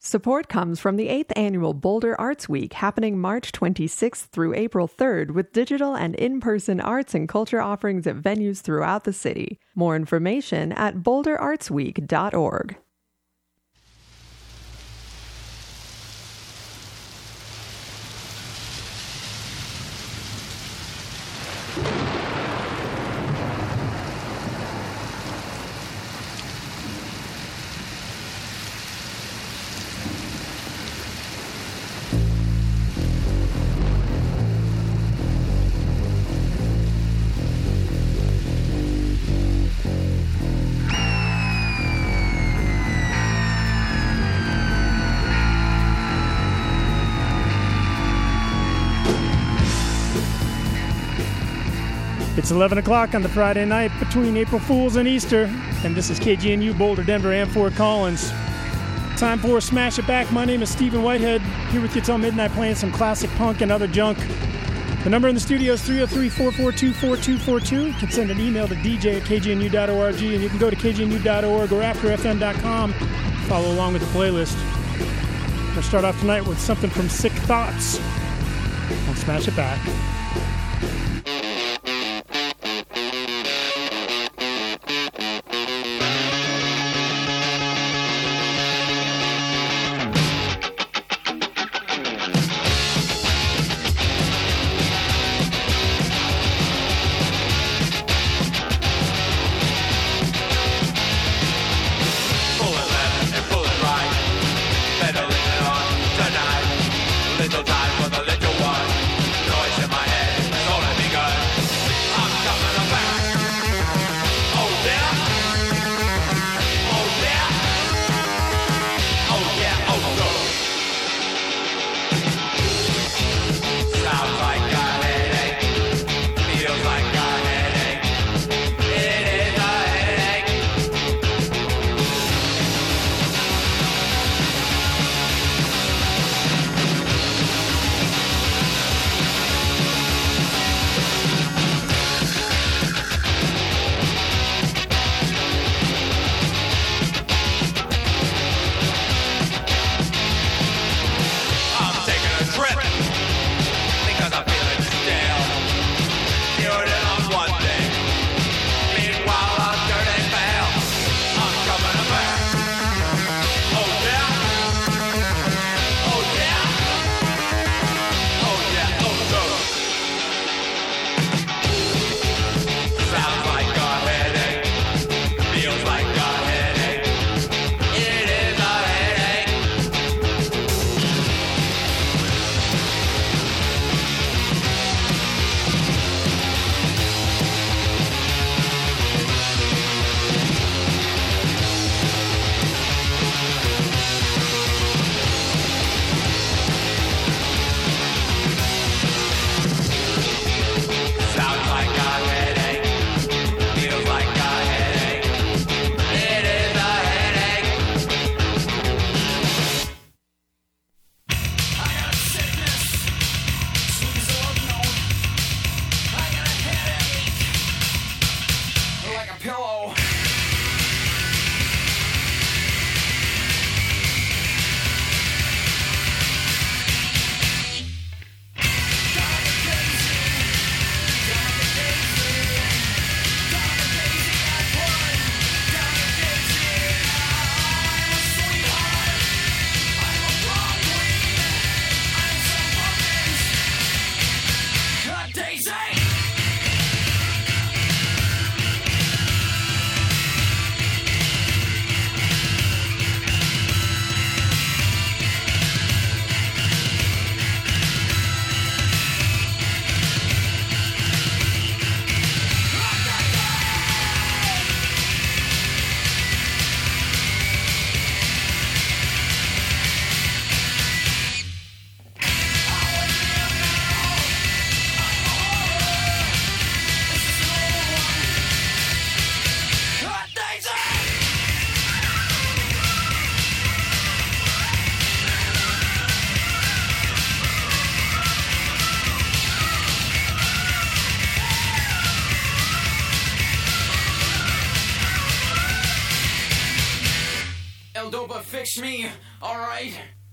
Support comes from the 8th Annual Boulder Arts Week, happening March 26th through April 3rd, with digital and in-person arts and culture offerings at venues throughout the city. More information at boulderartsweek.org. It's 11 o'clock on the Friday night between April Fools and Easter, and this is KGNU Boulder, Denver, and Fort Collins. Time for Smash It Back. My name is Stephen Whitehead, here with you till midnight playing some classic punk and other junk. The number in the studio is 303-442-4242. You can send an email to dj@kgnu.org, and you can go to kgnu.org or afterfm.com. Follow along with the playlist. We're going to start off tonight with something from Sick Thoughts on Smash It Back. Little time for the little one. Noise in my head. L-Dopa, fix me, alright?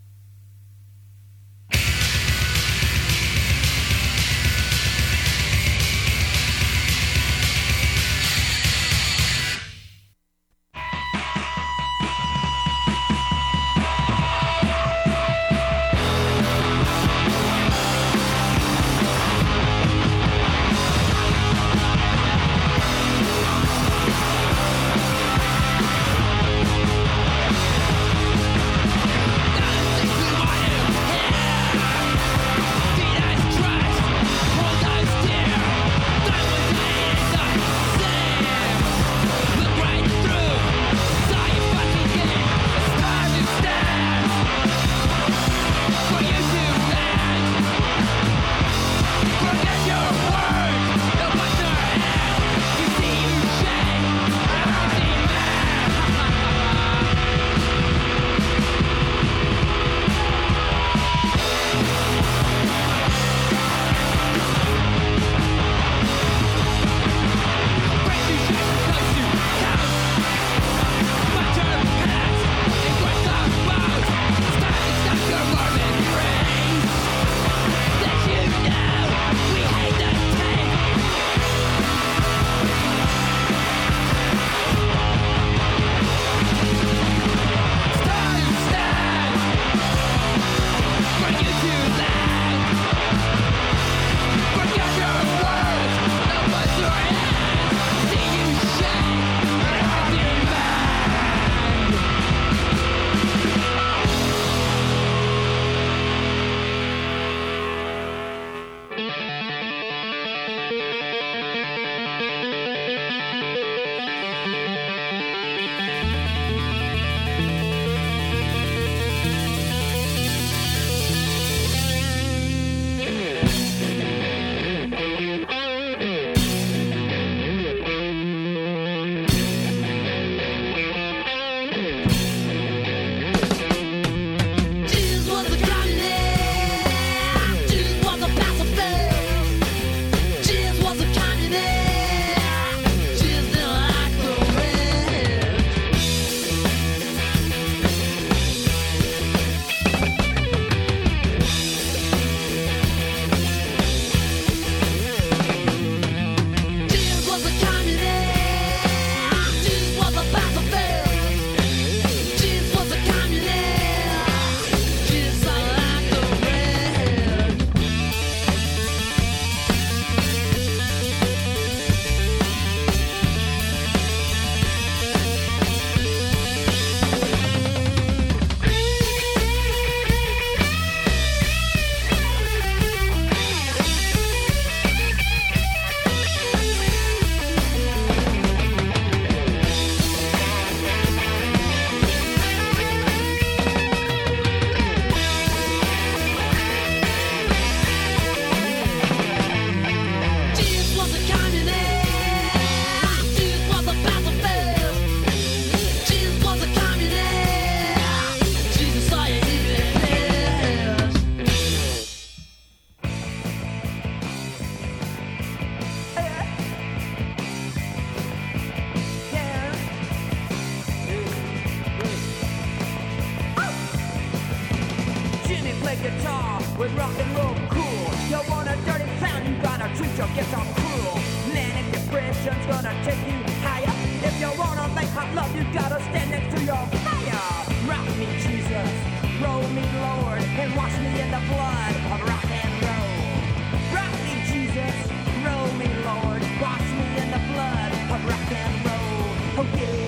Guitar with rock and roll cool. You want a dirty sound, you gotta treat your guitar cruel. Manic depression's gonna take you higher. If you wanna make hot love, you gotta stand next to your fire. Rock me, Jesus, roll me, Lord, and wash me in the blood of rock and roll. Rock me, Jesus, roll me, Lord, wash me in the blood of rock and roll. Oh yeah.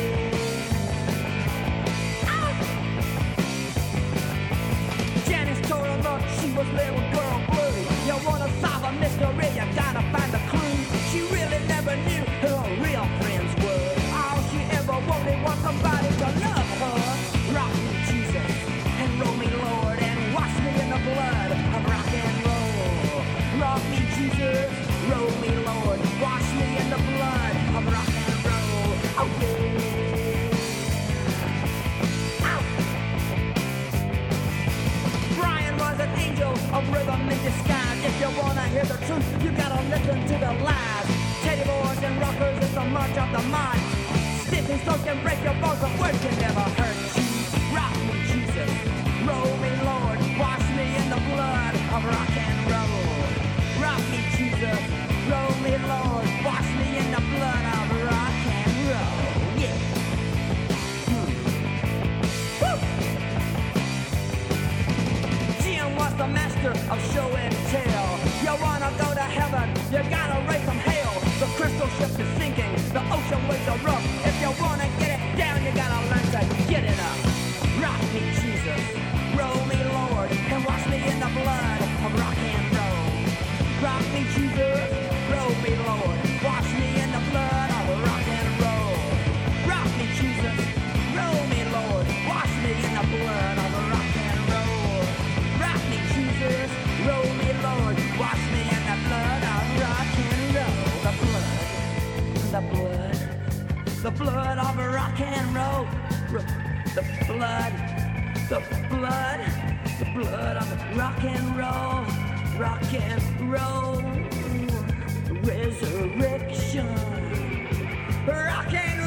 She was little girl blue. You wanna solve a mystery, you gotta find a clue. She really never knew who her real friends were. All she ever wanted was somebody to love her. Rock me, Jesus, and roll me, Lord, and wash me in the blood of rock and roll. Rock me, Jesus, roll me, Lord, wash me in the blood of rock and roll. Oh yeah. An angel of rhythm in disguise. If you wanna hear the truth, you gotta listen to the lies. Teddy boys and rockers, it's the march of the mind. Stiff and slow can break your bones, but words can never hurt. The blood of rock and roll, resurrection, rock and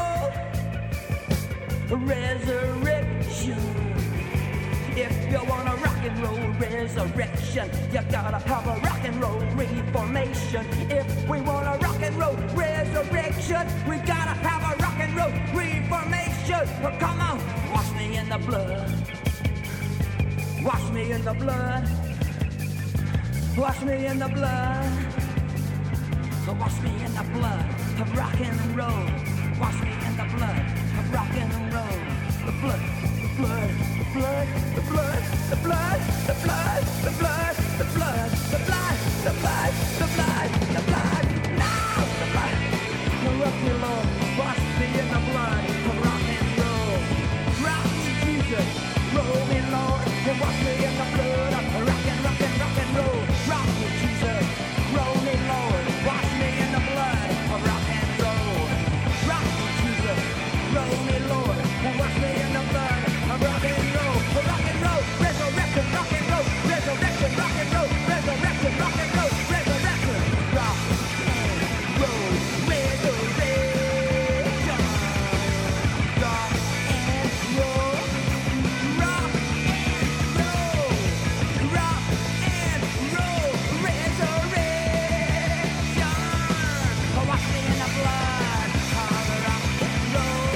roll, resurrection. If you want a rock and roll resurrection, you gotta have a rock and roll reformation. If we want a rock and roll resurrection, we gotta have a rock and roll reformation. Well, come on, wash me in the blood. Wash me in the blood. Wash me in the blood. Wash me in the blood of rock and roll. Wash me in the blood of rock and roll. The blood, the blood, the blood, the blood, the blood, the blood, the blood, the blood, the blood, the blood, the blood, the blood. No, the blood. Rock me, Lord. Wash me in the blood of rock and roll. Rock me, Jesus. Roll me, Lord. And wash me in the blood of rock and roll. Rock me, Jesus. Roll me, Lord. Wash me in the blood of rock and roll. Rock me, Jesus. Roll me, Lord. And wash me in the blood of rock and roll. Rock and roll. Resurrection. Rock and roll. Resurrection. Rock and roll. Resurrection. Rock and roll. Resurrection. Rock and roll. Resurrection. Rock and roll. Rock and roll. Rock and roll. Resurrection. Wash me in the blood of rock and roll.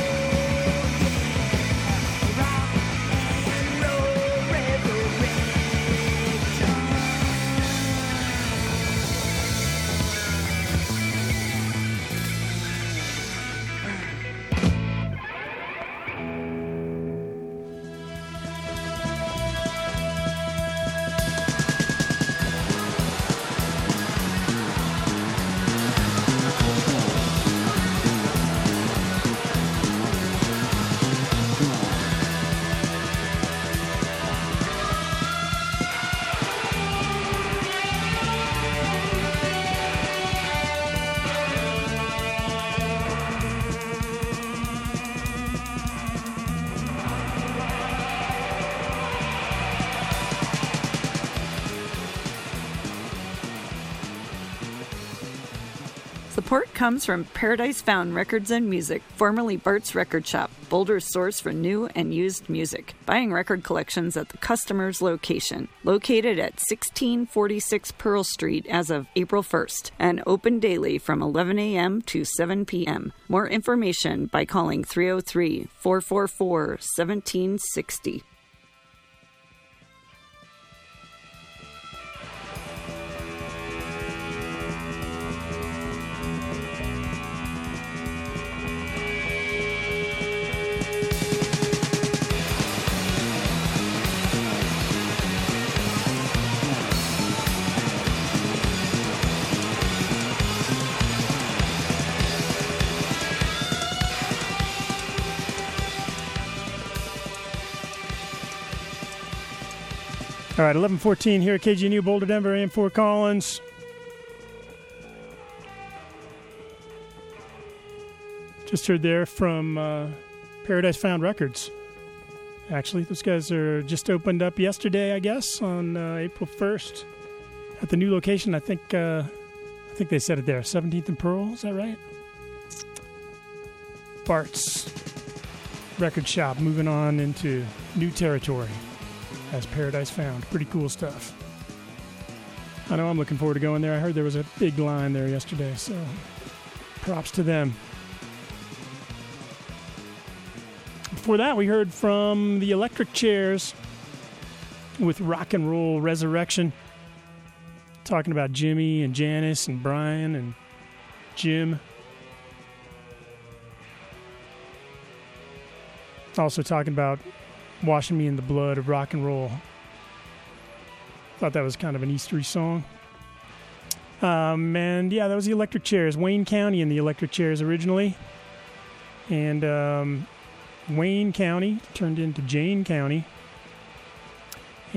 Yeah. Rock and roll. Resurrection. Support comes from Paradise Found Records and Music, formerly Bart's Record Shop, Boulder's source for new and used music. Buying record collections at the customer's location. Located at 1646 Pearl Street as of April 1st, and open daily from 11 a.m. to 7 p.m. More information by calling 303-444-1760. All right, 11:14 here at KGNU Boulder, Denver, AM Fort Collins. Just heard there from Paradise Found Records. Actually, those guys are just opened up yesterday, I guess, on April 1st at the new location. I think they said it there, 17th and Pearl. Is that right? Bart's Record Shop moving on into new territory as Paradise Found. Pretty cool stuff. I know I'm looking forward to going there. I heard there was a big line there yesterday, so props to them. Before that, we heard from the Electric Chairs with Rock and Roll Resurrection, talking about Jimmy and Janice and Brian and Jim. Also talking about Washing Me in the Blood of Rock and Roll. Thought that was kind of an Eastery song. And yeah, that was the Electric Chairs. Wayne County and the Electric Chairs originally. And Wayne County turned into Jane County.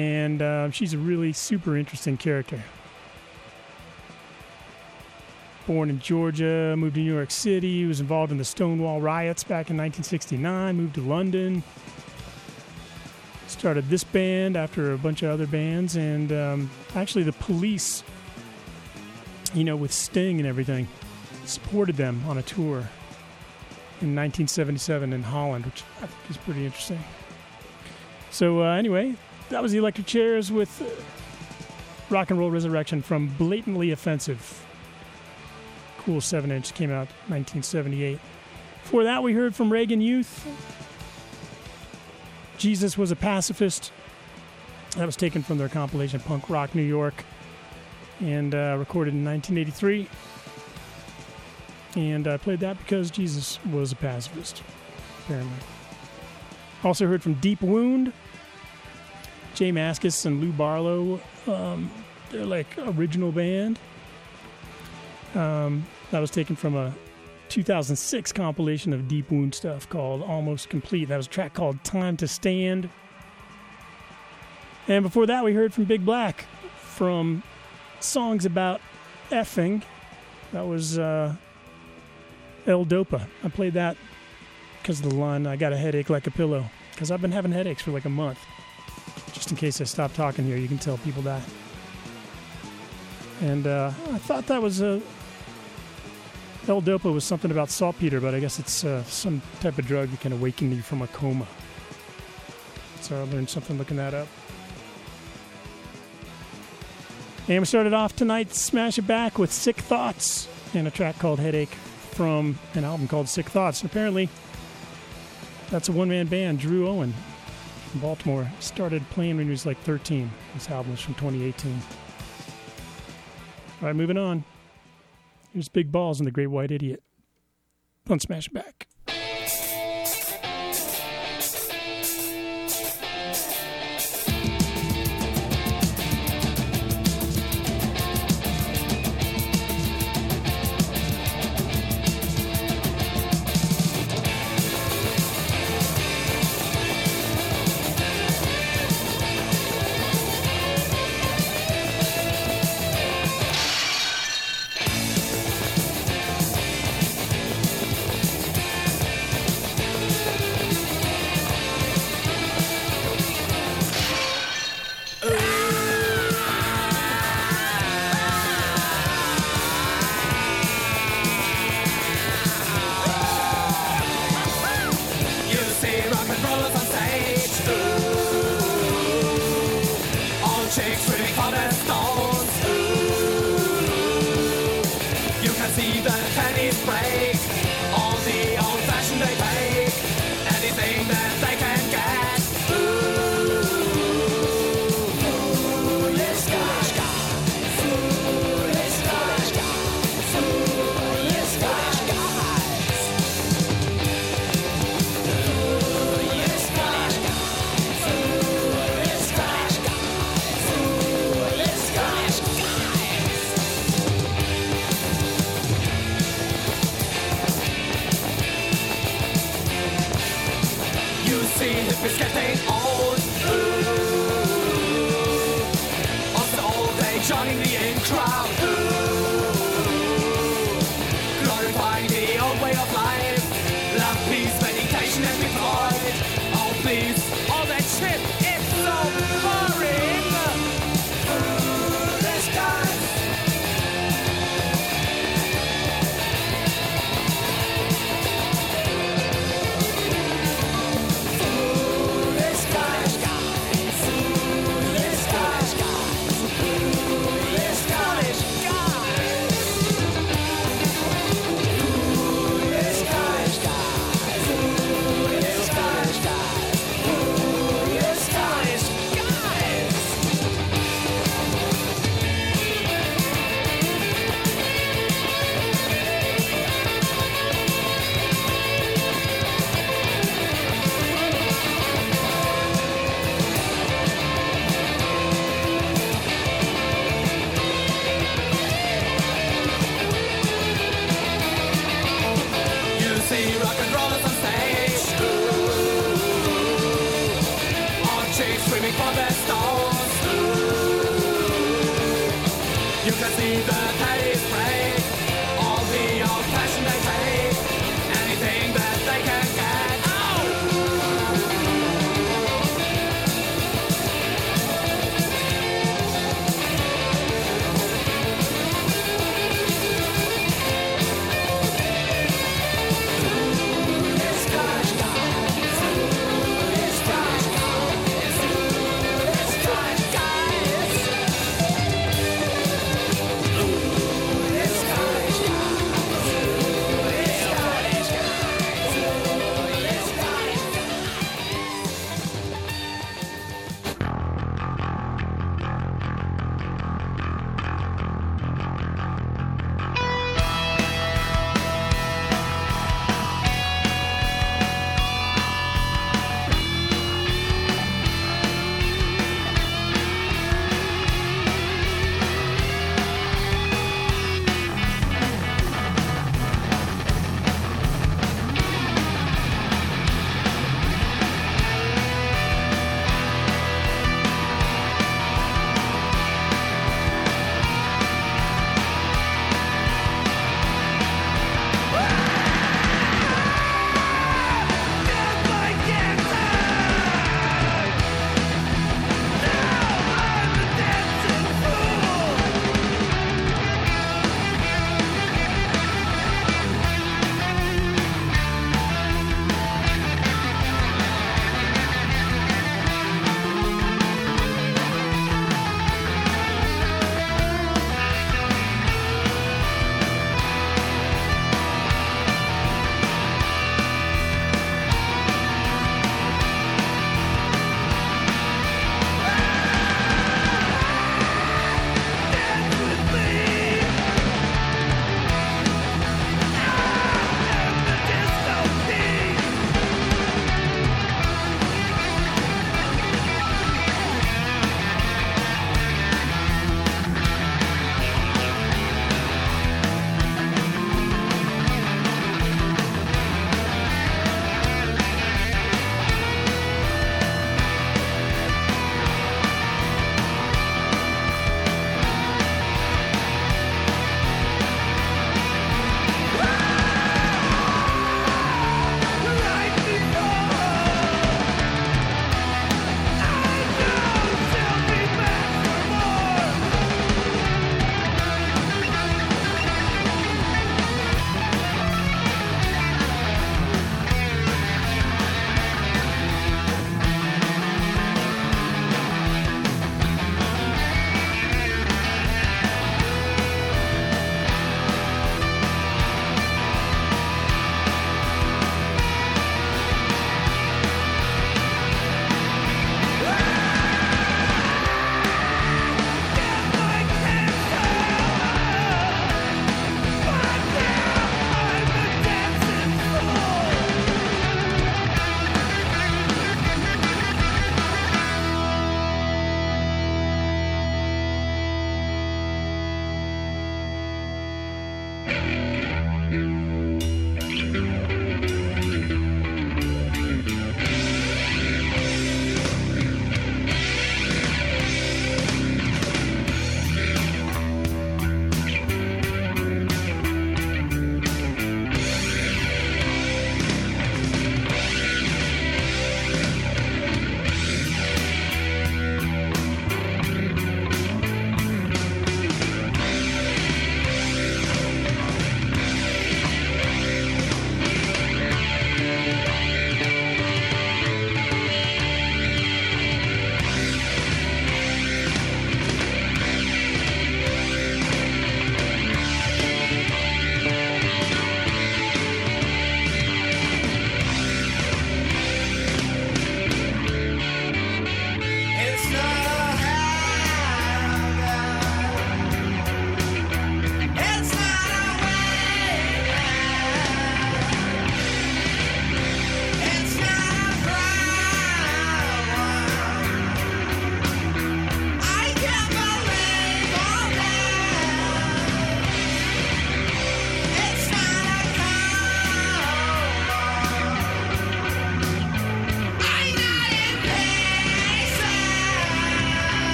And she's a really super interesting character. born in Georgia, moved to New York City, was involved in the Stonewall riots back in 1969, moved to London, started this band after a bunch of other bands, and actually the Police, with Sting and everything, supported them on a tour in 1977 in Holland, which I think is pretty interesting. So anyway, that was the Electric Chairs with Rock and Roll Resurrection from Blatantly Offensive. Cool 7-inch, came out 1978. Before that, we heard from Reagan Youth. Jesus Was a Pacifist. That was taken from their compilation Punk Rock New York and recorded in 1983. And I played that because Jesus was a pacifist, apparently. Also heard from Deep Wound. Jay Mascis and Lou Barlow. They're like original band. That was taken from a 2006 compilation of Deep Wound stuff called Almost Complete. That was a track called Time to Stand. And before that, we heard from Big Black from Songs About Effing. That was El Dopa. I played that because of the line, I got a headache like a pillow. Because I've been having headaches for like a month. Just in case I stop talking here, you can tell people that. And I thought that was L-Dopa was something about saltpeter, but I guess it's some type of drug that can awaken you from a coma. So I learned something looking that up. And we started off tonight's Smash It Back with Sick Thoughts and a track called Headache from an album called Sick Thoughts. And apparently, that's a one-man band. Drew Owen from Baltimore started playing when he was like 13. This album was from 2018. All right, moving on. Here's Big Balls and the Great White Idiot on Smash It Back. You can see the Paris break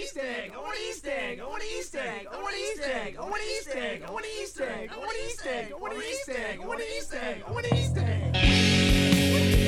Easter egg. I want an Easter egg. I want an Easter egg. I want an Easter egg. I want an Easter egg. I want an Easter egg. I want an Easter egg. I want an Easter egg. I want an Easter egg. I want an Easter egg.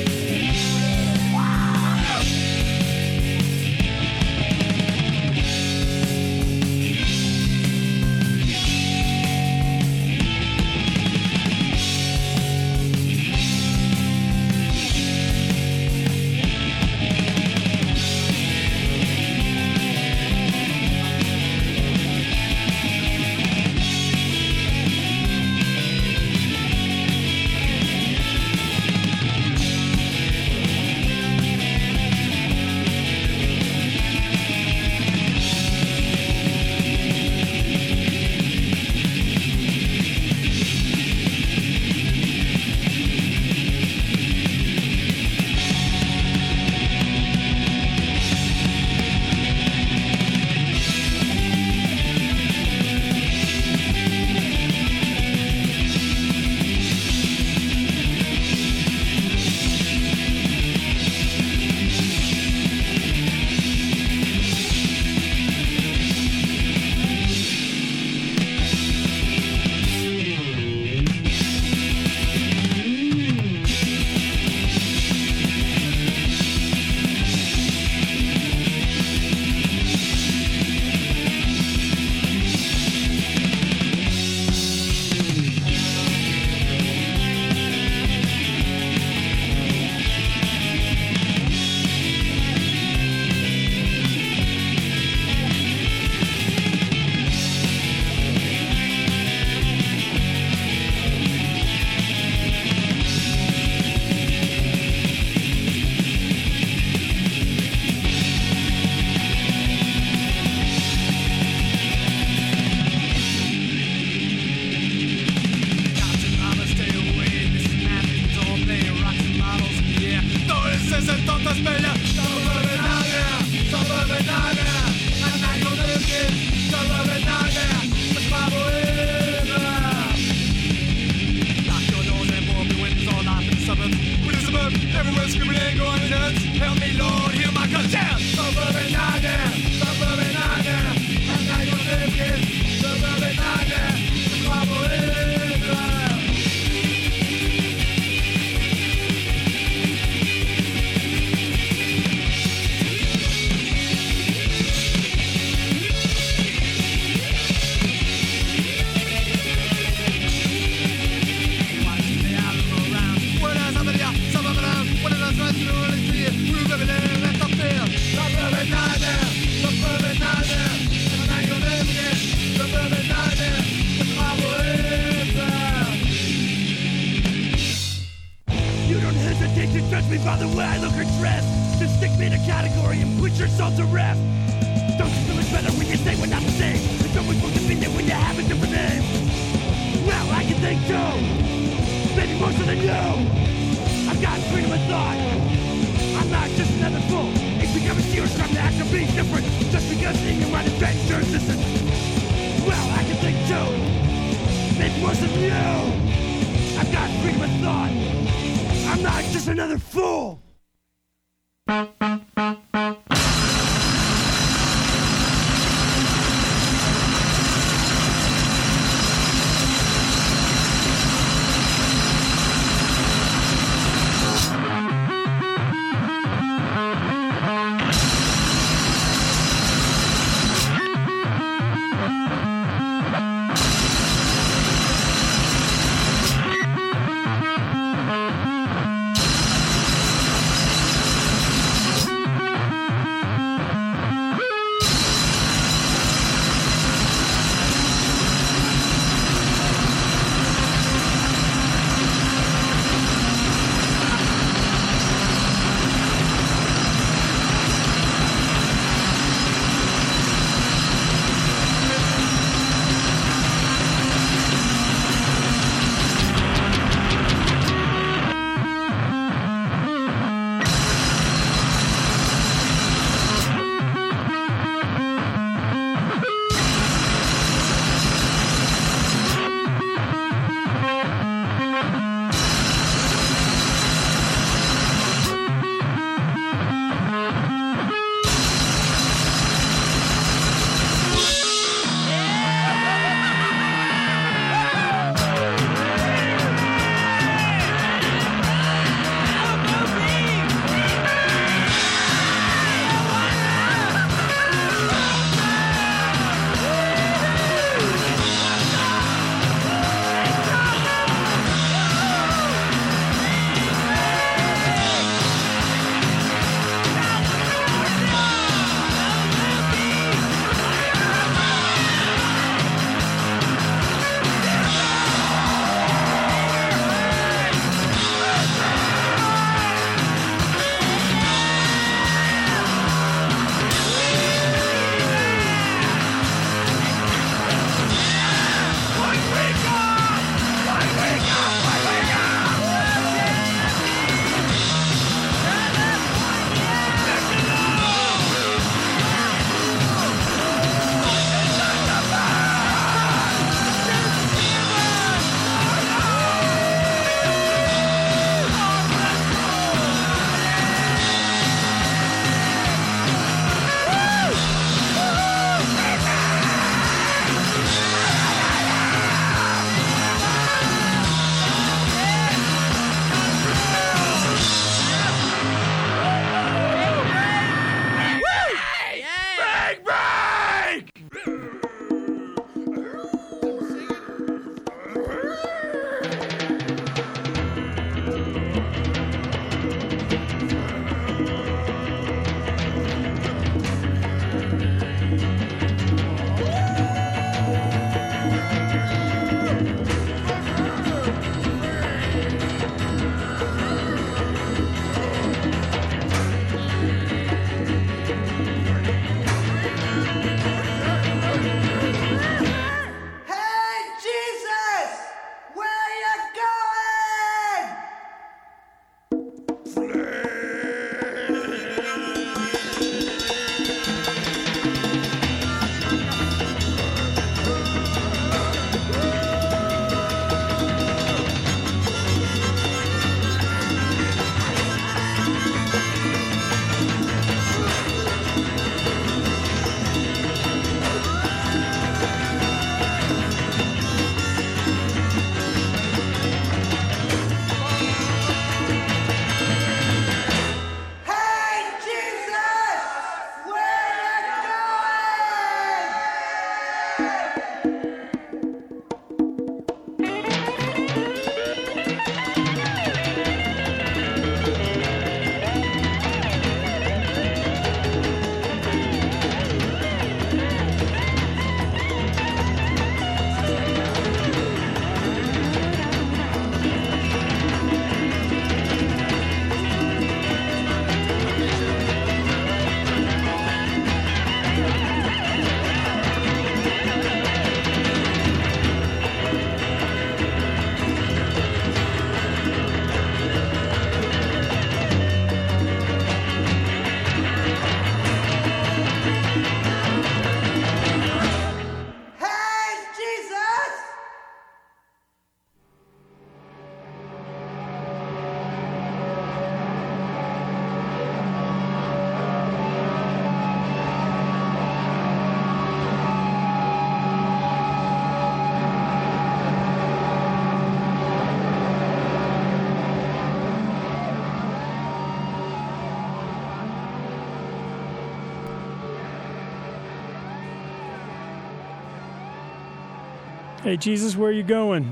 Hey, Jesus, where are you going?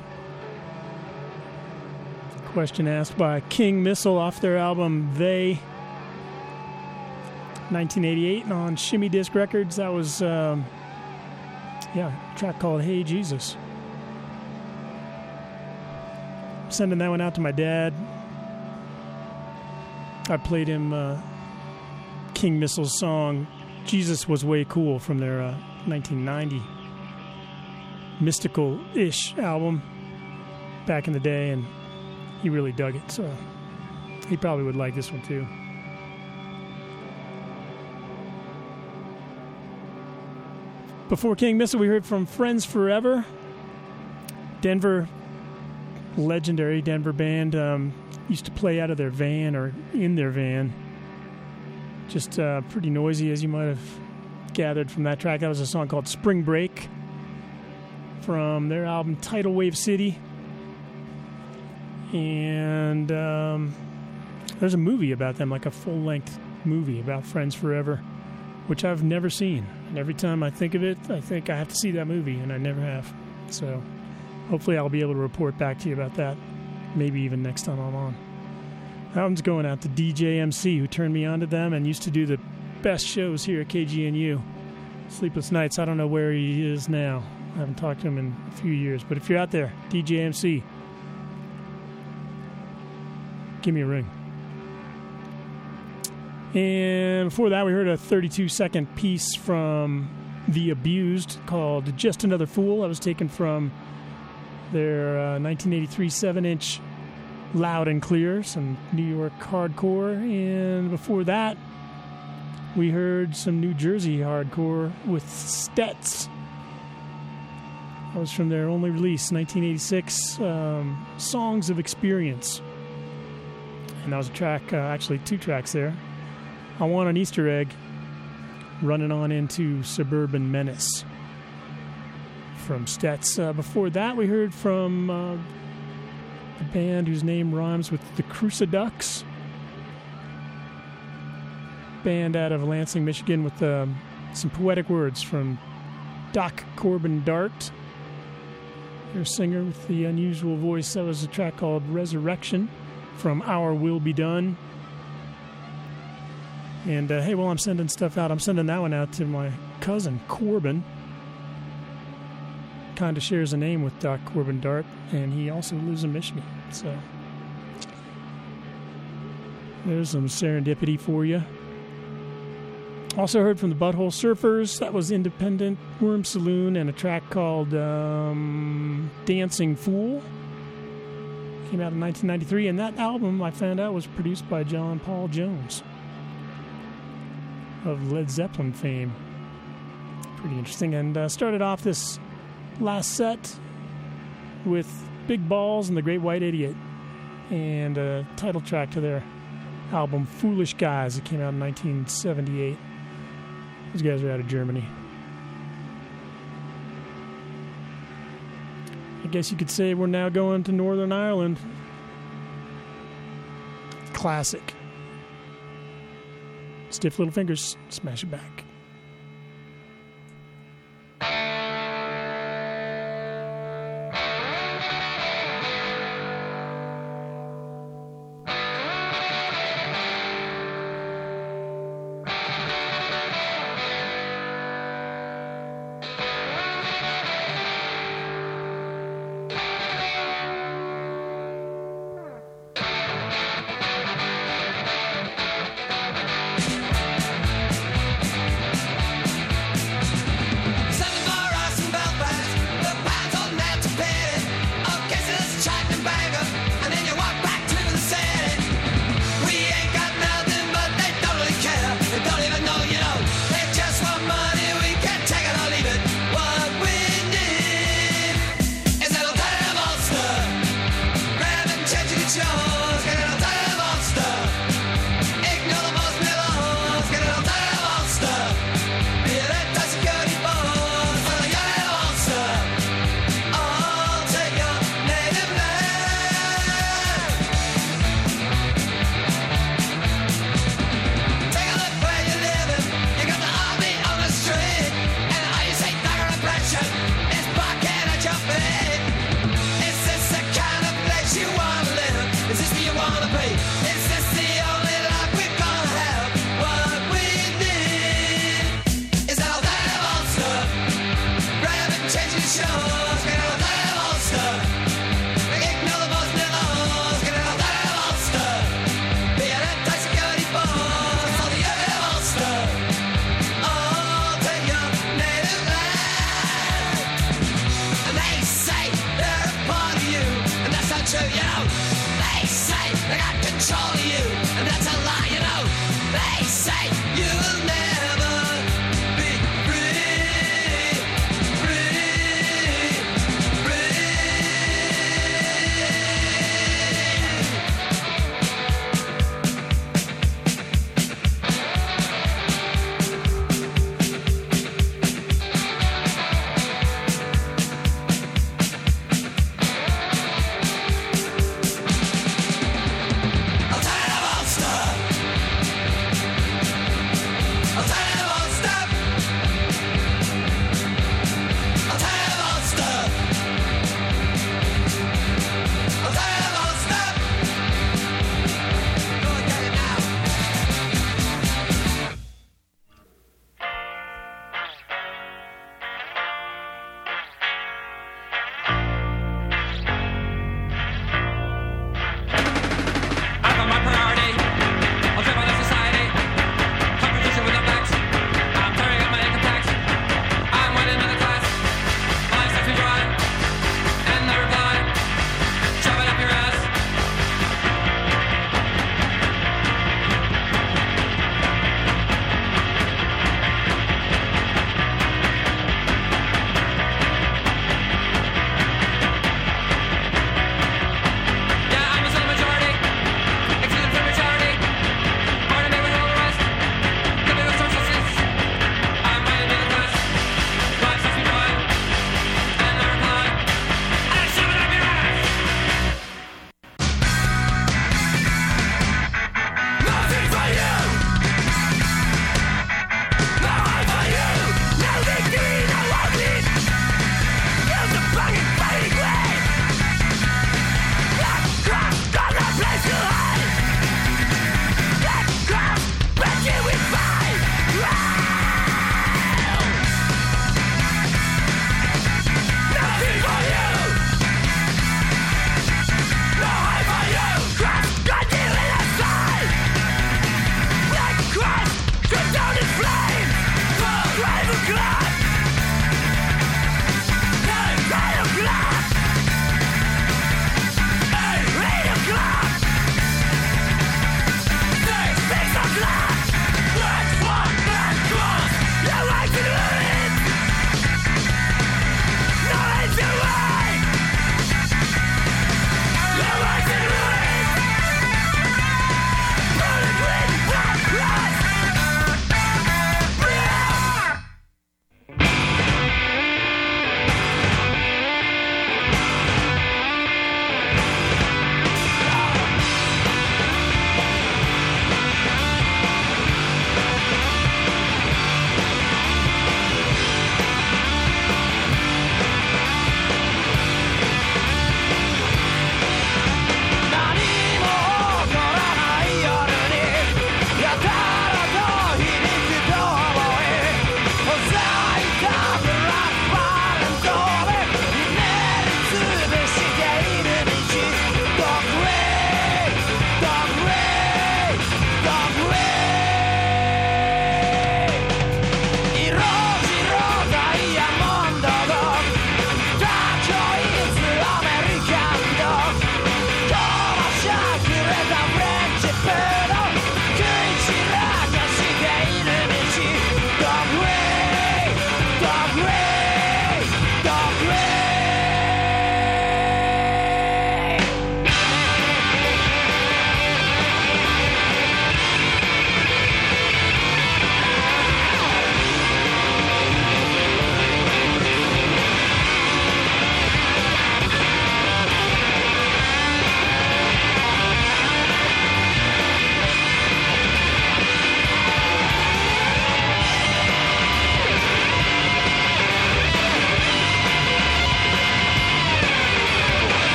Question asked by King Missile off their album They, 1988, on Shimmy Disc Records. That was, a track called Hey, Jesus. Sending that one out to my dad. I played him King Missile's song Jesus Was Way Cool from their 1990 mystical-ish album back in the day, and he really dug it, so he probably would like this one too. Before King Missile, we heard from Friends Forever, Denver, legendary Denver band. Used to play out of their van or in their van. Just pretty noisy, as you might have gathered from that track. That was a song called Spring Break from their album Tidal Wave City. And there's a movie about them, like a full-length movie about Friends Forever, which I've never seen. And every time I think of it, I think I have to see that movie, and I never have. So hopefully I'll be able to report back to you about that, maybe even next time I'm on. That one's going out to DJ MC, who turned me on to them and used to do the best shows here at KGNU. Sleepless Nights, I don't know where he is now. I haven't talked to him in a few years. But if you're out there, DJ MC, give me a ring. And before that, we heard a 32-second piece from The Abused called Just Another Fool. That was taken from their 1983 7-inch Loud and Clear, some New York hardcore. And before that, we heard some New Jersey hardcore with Stets. That was from their only release, 1986, Songs of Experience. And that was a track, actually 2 tracks there. I Want an Easter Egg, running on into Suburban Menace from Stets. Before that, we heard from a band whose name rhymes with the Cruciducks. Band out of Lansing, Michigan, with some poetic words from Doc Corbin Dart, their singer with the unusual voice. That was a track called Resurrection from Our Will Be Done. And, hey, while I'm sending stuff out, I'm sending that one out to my cousin, Corbin. Kind of shares a name with Doc Corbin Dart, and he also lives in Michigan. So there's some serendipity for you. Also heard from the Butthole Surfers. That was Independent Worm Saloon and a track called Dancing Fool. Came out in 1993, and that album, I found out, was produced by John Paul Jones of Led Zeppelin fame. Pretty interesting. And started off this last set with Big Balls and the Great White Idiot, and a title track to their album Foolish Guys. It came out in 1978. Those guys are out of Germany. I guess you could say we're now going to Northern Ireland. Classic. Stiff Little Fingers, Smash It Back.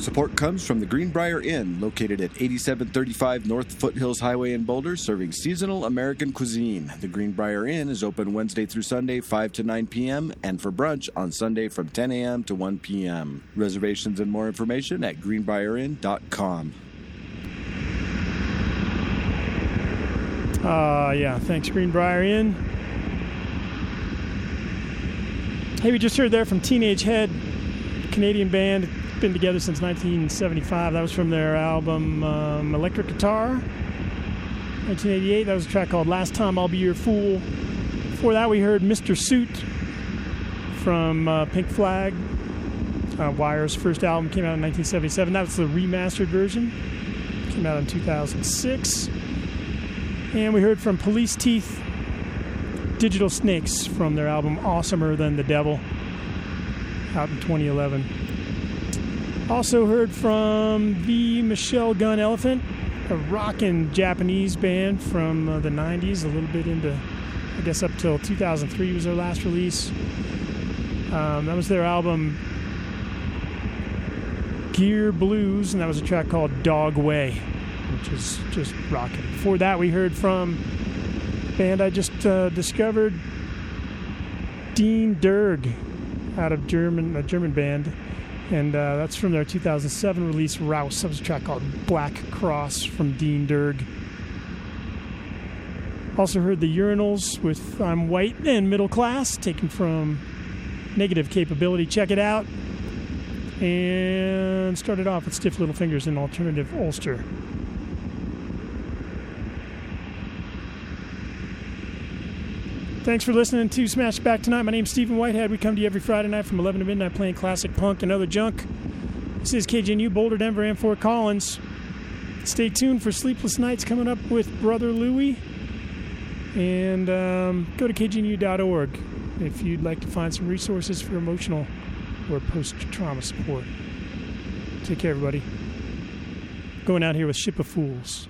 Support comes from the Greenbrier Inn, located at 8735 North Foothills Highway in Boulder, serving seasonal American cuisine. The Greenbrier Inn is open Wednesday through Sunday, 5 to 9 p.m., and for brunch on Sunday from 10 a.m. to 1 p.m. Reservations and more information at greenbrierinn.com. Thanks, Greenbrier Inn. Hey, we just heard there from Teenage Head, Canadian band. Been together since 1975. That was from their album Electric Guitar, 1988. That was a track called Last Time I'll Be Your Fool. Before that, we heard Mr. Suit from Pink Flag. Wire's first album came out in 1977. That was the remastered version. Came out in 2006. And we heard from Police Teeth, Digital Snakes, from their album Awesomer Than the Devil, out in 2011. Also heard from the Michelle Gun Elephant, a rockin' Japanese band from the 90s, a little bit into, I guess, up till 2003 was their last release. That was their album Gear Blues, and that was a track called Dog Way, which is just rockin'. Before that, we heard from a band I just discovered, Dean Derg, out of a German band. And that's from their 2007 release, Rouse. That was a track called Black Cross from Dean Derg. Also heard the Urinals with I'm White and Middle Class, taken from Negative Capability. Check it out. And started off with Stiff Little Fingers and Alternative Ulster. Thanks for listening to Smash Back Tonight. My name's Stephen Whitehead. We come to you every Friday night from 11 to midnight playing classic punk and other junk. This is KGNU, Boulder, Denver, and Fort Collins. Stay tuned for Sleepless Nights coming up with Brother Louie. And go to kgnu.org if you'd like to find some resources for emotional or post-trauma support. Take care, everybody. Going out here with Ship of Fools.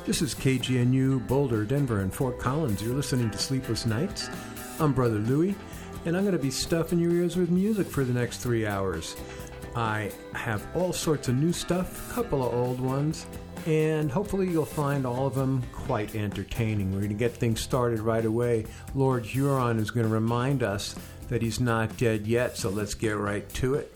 This is KGNU, Boulder, Denver, and Fort Collins. You're listening to Sleepless Nights. I'm Brother Louie, and I'm going to be stuffing your ears with music for the next 3 hours. I have all sorts of new stuff, a couple of old ones, and hopefully you'll find all of them quite entertaining. We're going to get things started right away. Lord Huron is going to remind us that he's not dead yet, so let's get right to it.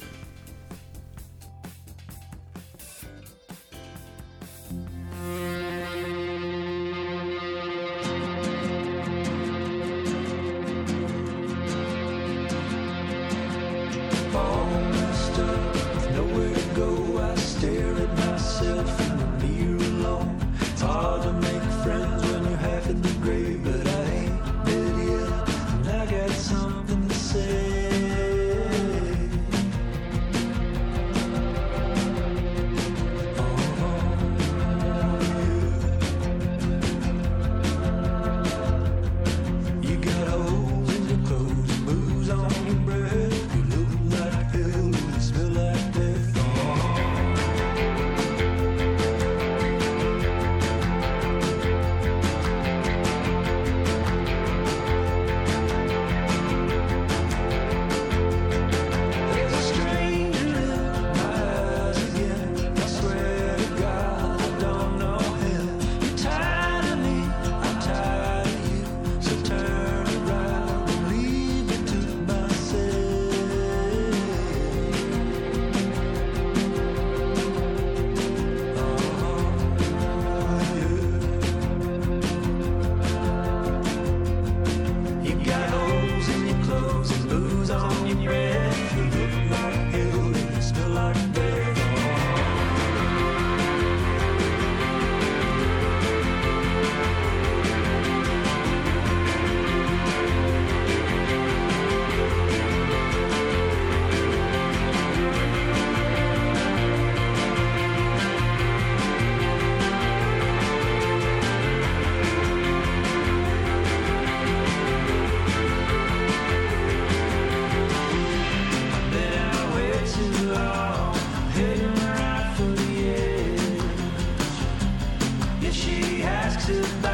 She asks about